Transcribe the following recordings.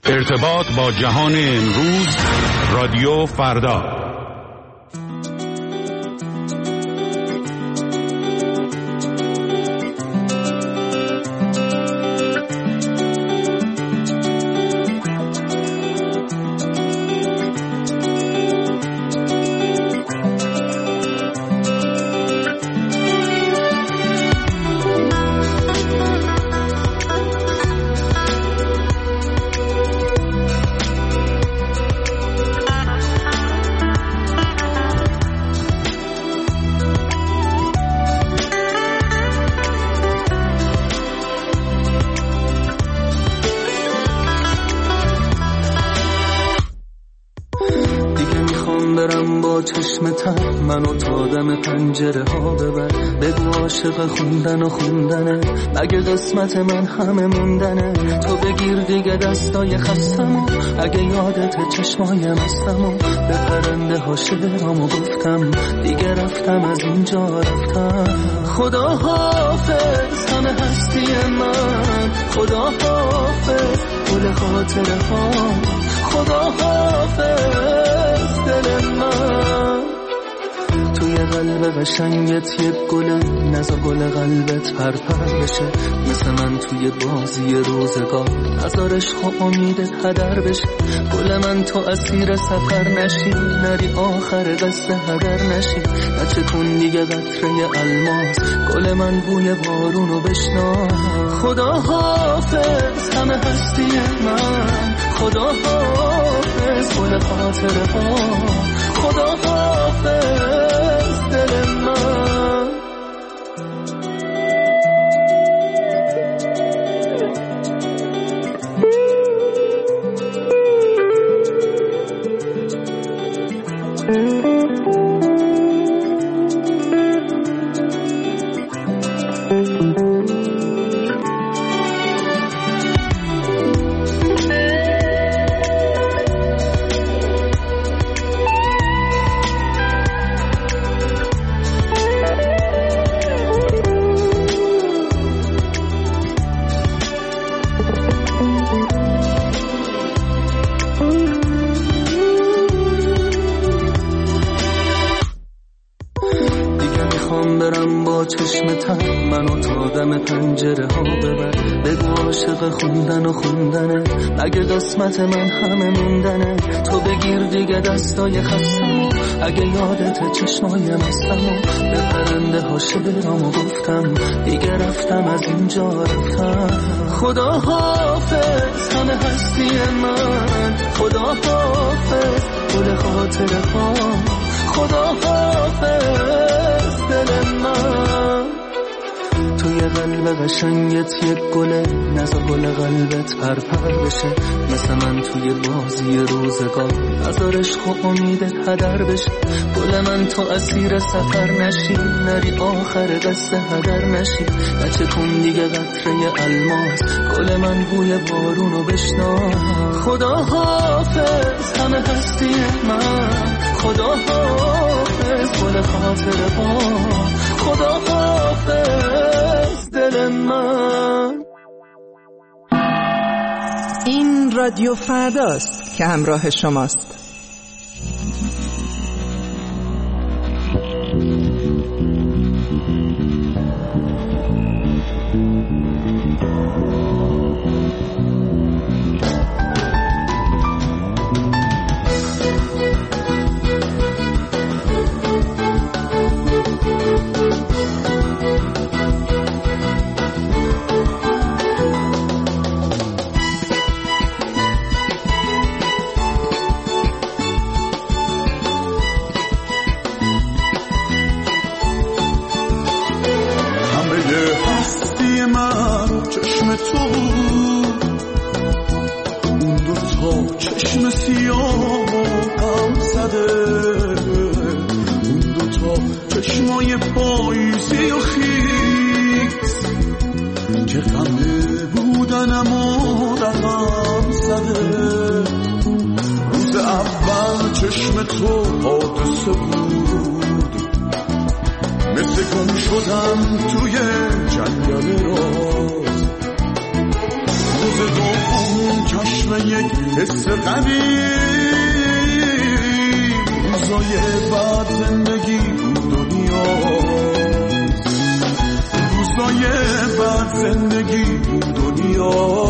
ارتباط با جهان امروز، رادیو فردا. منو تا دم پنجره ها ببر، بگو عاشق خوندن و خوندنه، اگه قسمت من همه موندنه. تو بگیر دیگه دستای خستمو، اگه یادت چشمای مستمو، به پرنده ها شعرامو گفتم، دیگه رفتم از اینجا رفتم. خدا حافظ همه هستی من، خدا حافظ گل خاطره ها، خدا حافظ دل من. توی قلب قشنگت یه گل، نزا گل قلبت پرپر بشه، مثل من توی بازی روزگار، نزارش خب امیدت هدر بشه. گل من تو اسیر سفر نشی، نری آخر قصه هدر نشی، نچه کن دیگه قطره الماس، گل من بوی بارونو بشنا. خدا حافظ همه هستی من، خدا حافظ گل خاطره ها، خدا حافظ دل من. منو تا دم پنجره ها ببر، بگو عاشق خوندن و خوندنه، اگه قسمت من همه موندنه. تو بگیر دیگه دستای خستمو، اگه یادت چشمای مستمو، به پرنده ها شعرامو گفتم، دیگه رفتم از اینجا رفتم. خدا حافظ همه هستی من، خدا حافظ گل خاطره ها، خدا حافظ دل من. توی قلب قشنگت یک گله، نزا گل قلبت پرپر بشه، مثل من توی بازی روزگار، نزارش خب امیدت هدر بشه. گل من تو اسیر سفر نشی، نری آخر قصه هدر نشی، نچه کن دیگه قطره الماس، گل من بوی بارونو بشنا. خدا حافظ همه هستی من، خدا حافظ گل خاطره ها، خدا حافظ دل من. این رادیو فرداست که همراه شماست. چشم چشم یک حس قدیم، روزای بعد زندگی دنیا، روزای بعد زندگی دنیا.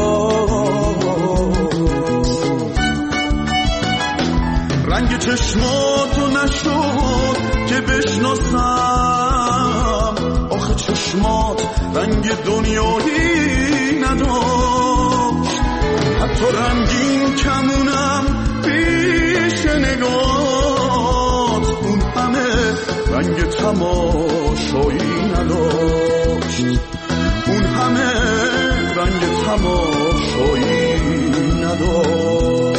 رنگ چشماتو نشد که بشناسم، آخه چشمات رنگ دنیایی نداشت، حتی رنگین کمونم پیش نگات، اون همه رنگ تماشایی نداشت، اون همه رنگ تماشایی نداشت.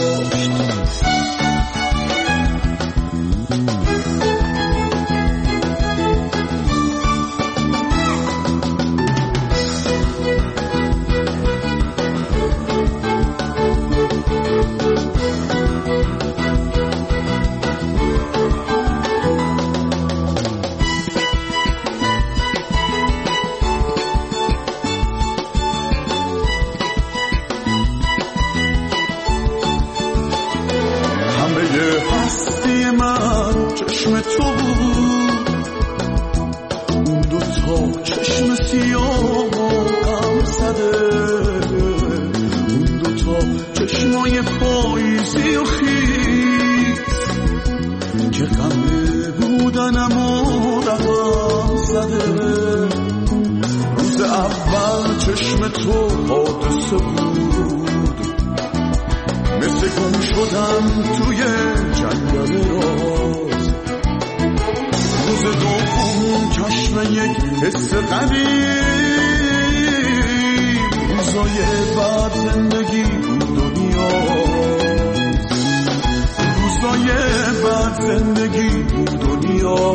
هستی من چشم تو بود، اون دوتا چشم سیاه غم زده، اون دوتا چشمای پاییزی و خیز که غم بودنم و رقم زده. روز اول چشم تو حادثه بود، مثل گم شدم توی جنگل راز. روز دوم چشم یک حس قدیم، روزای بعد زندگی دنیا، روزای بعد زندگی دنیا.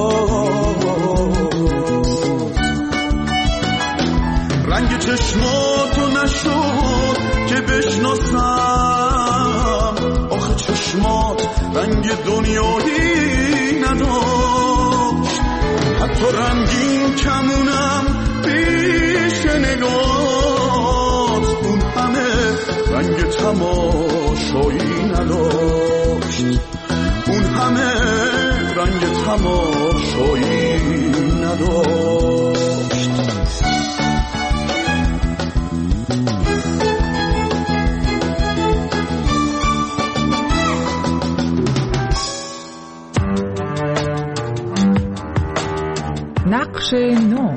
رنگ چشماتو نشد که بشناسم، آخه چشمات رنگ دنیایی نداشت، حتی رنگین کمونم پیش نگات، اون همه رنگ تماشایی نداشت، اون همه رنگ تماشایی نداشت. نقش نو.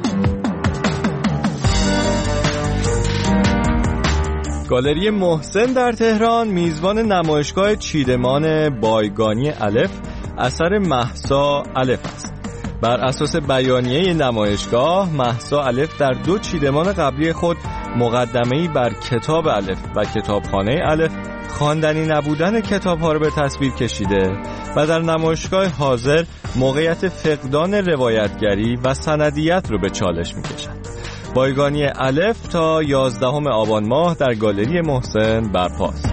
گالری محسن در تهران میزبان نمایشگاه چیدمان بایگانی الف اثر مهسا الف است. بر اساس بیانیه نمایشگاه، مهسا الف در 2 چیدمان قبلی خود مقدمه‌ای بر کتاب الف و کتابخانه الف خواندنی نبودن کتاب‌ها را به تصویر کشیده و در نمایشگاه حاضر موقعیت فقدان روایتگری و سندیت رو به چالش می‌کشد. بایگانی الف تا 11 آبان ماه در گالری محسن برپاست.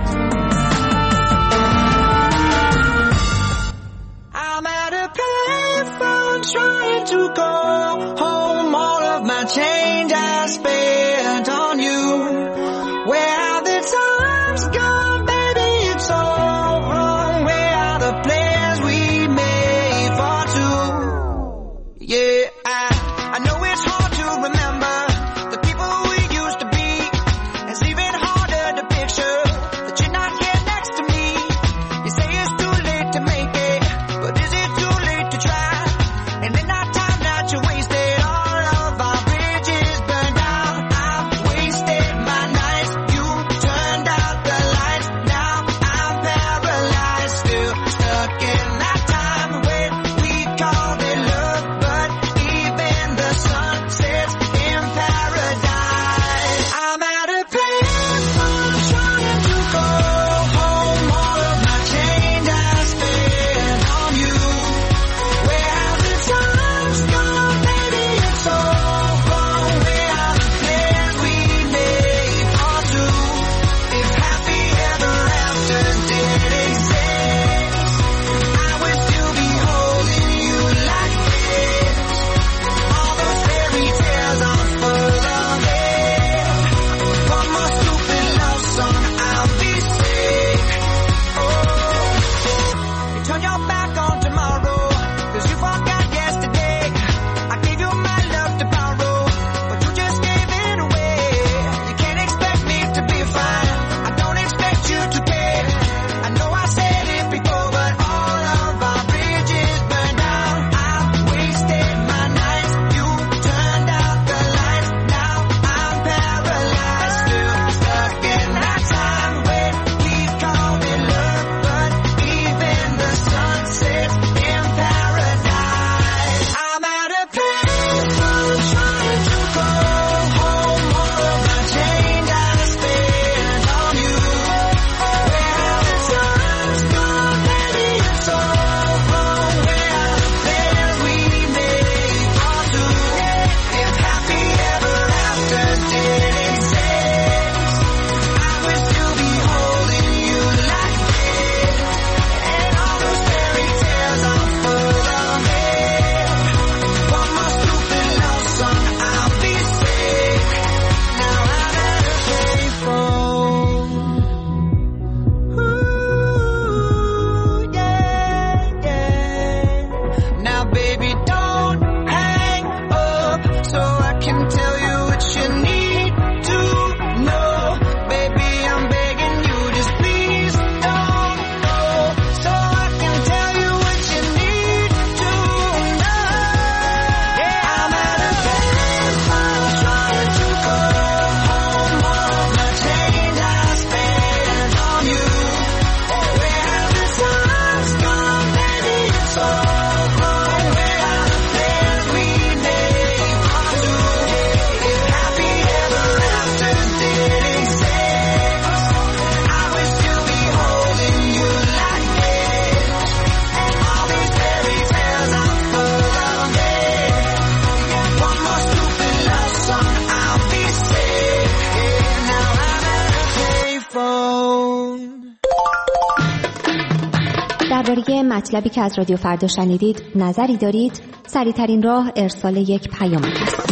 درباره مطلبی که از رادیو فردا شنیدید نظری دارید؟ سریع‌ترین راه ارسال یک پیام است.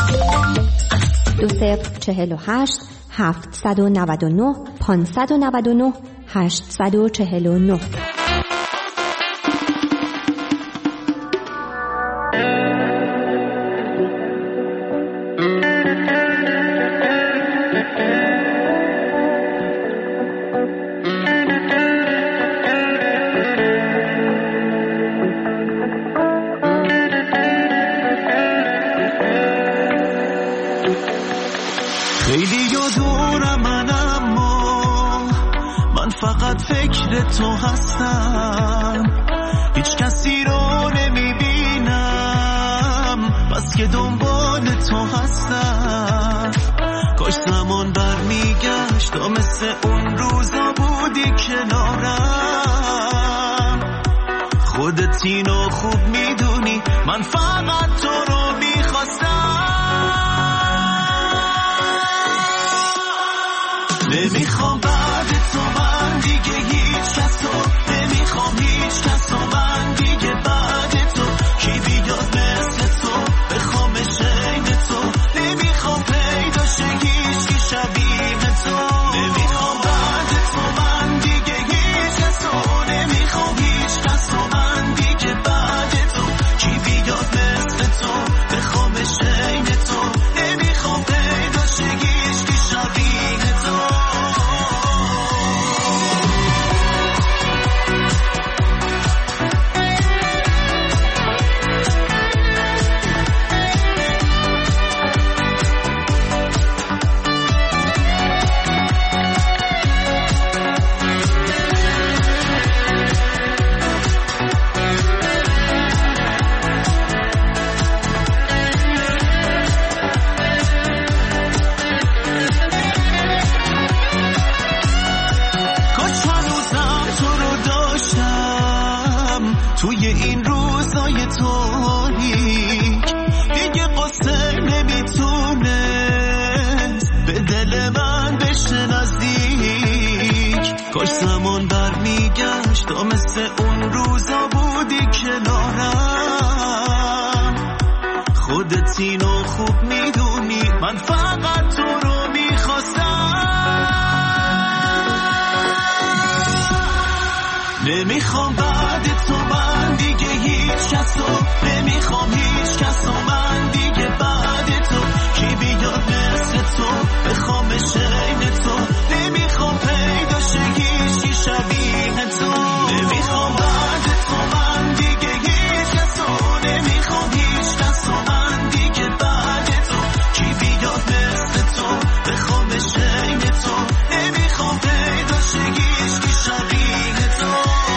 2048 799 599 849. تو هستم، هیچ کسی رو نمیبینم بس که دنبال تو هستم. کاش زمان برمیگشت و مثل اون روزا بودی کنارم. خودت اینو خوب میدونی من فقط تو رو میخواستم. نمیخوام بعد تو من دیگه هیچ کس رو، نمیخوام هیچ کس رو من دیگه بعد تو. کی بیاد مثل تو بخوام شین تو، نمیخوام پیدا شه هیچ کی شبیه تو. نمیخوام بعد تو من دیگه هیچ کس رو، نمیخوام هیچ کس رو من دیگه بعد تو. کی بیاد مثل تو بخوام شین تو، نمیخوام پیدا شه هیچ کی شبیه تو. توی این روزای تاریک دیگه قصه نمیتونست به دل من بشه نزدیک. کاش زمان برمیگشت و مثل اون روزا بودی کنارم. خودت اینو خوب میدونی من فقط تو رو میخواستم. نمیخوام بعد تو من دیگه هیچ کس رو، نمیخوام هیچ کس رو من دیگه بعد تو. کی بیاد مثل تو بخوام شین تو، نمیخوام پیدا شه هیچ کی شبیه تو. نمیخوام بعد تو من دیگه هیچ کس رو، نمیخوام هیچ کس رو من دیگه بعد تو. کی بیاد مثل تو بخوام شین تو، نمیخوام پیدا شه هیچ کی شبیه تو.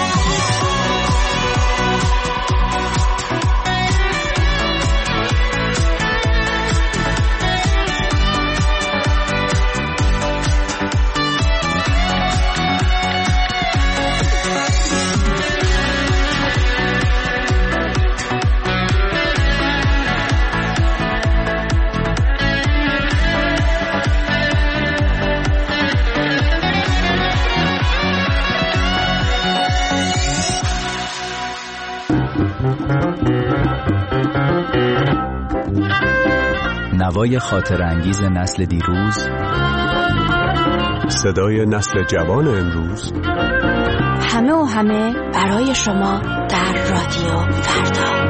نوای خاطر انگیز نسل دیروز، صدای نسل جوان امروز، همه و همه برای شما در رادیو فردا.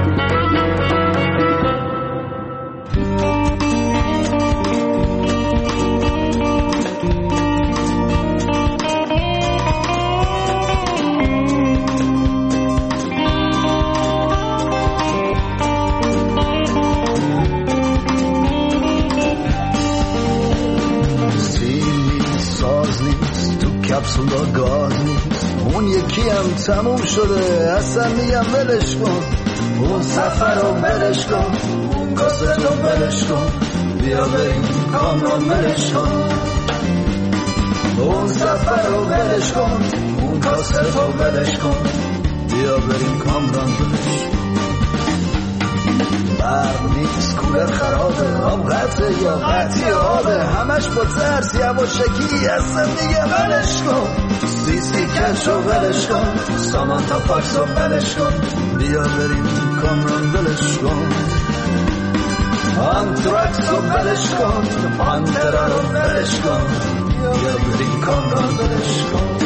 کپسولا گاز نیست، اون یکی هم تموم شده اصلا میگم ولش کن. اون سفر رو ولش کن، اون کاسه رو ولش کن، بیا بریم کامران ولش کن. اون سفر رو ولش کن، اون کاسه رو ولش کن، بیا بریم کامران ولش کن. برق نیست، کولر خرابه، آب قطعه یا قطعی آبه، همش با ترس یواشکی هستم دیگه ولش کن. سیسی کش و ولش کن، سامانتا فاکس و ولش کن، بیا بریم کامران ولش کن. آنتراکس و ولش کن، پانترا رو ولش کن، بیا بریم کامران ولش کن.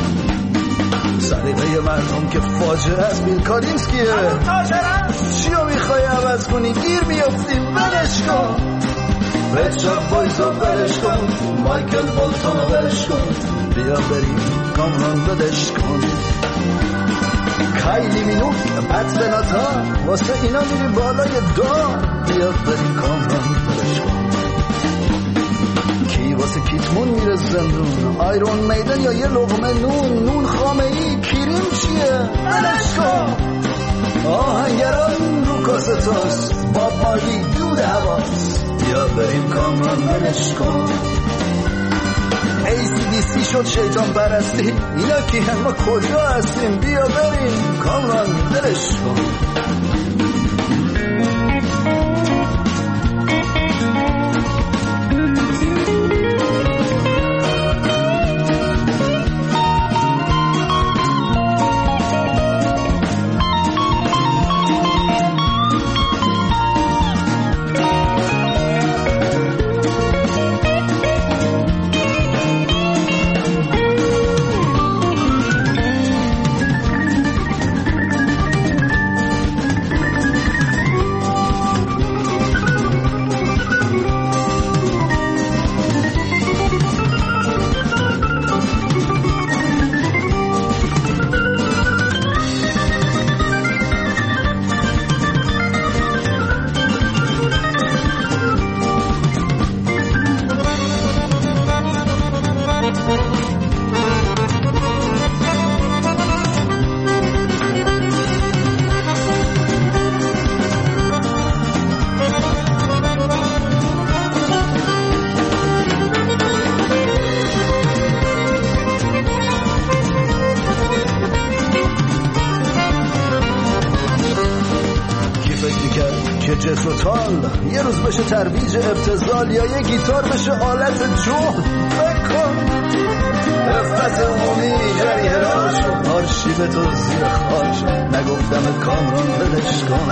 سلیقه مردم که فاجعه است، بیل کارینسکیه. چیو میخوای عوض کنی؟ گیر میافتی، ولش کن. رچارد بویز رو ولش کن، مایکل بولتون رو ولش کن، بیا بریم کامران ولش کن. کایلی مینوک، پت بناتا، واسه اینا میری بالای دار، بیا بریم کامران ولش کن. کی واسه کیتمون میره زندون؟ آیرون میدن یا یه لقمه نون؟ نون خامه ای کریم چیه؟ ولش کن. آهنگران رو کاستاس، باب مارلی دود حواس، بیا بریم کامران ولش کن. ACDC شد شیطان پرستی، اینا کی هم؟ ما کجا هستیم؟ بیا بریم کامران ولش کن. جسم و تال یه روز بشه ترویج ابتذال، یا یه گیتار بشه آلت جون. فکر کن رفت عمومی جریه راش، آرشیو تو زیر خاش، نگفتم کامران ولش کن.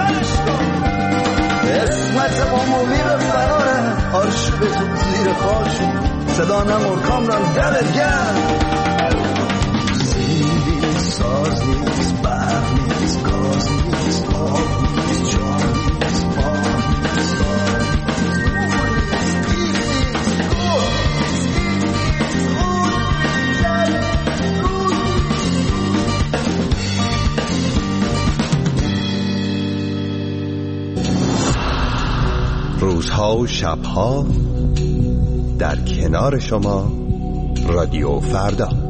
اسمت عمومی به فراره، آرشیو تو زیر خاش، صدا نمور کامران دلت گرم. زیبی ساز نیست، برق نیست، گاز نیست، آب نیست، جان نیست، روزها و شبها در کنار شما رادیو فردا.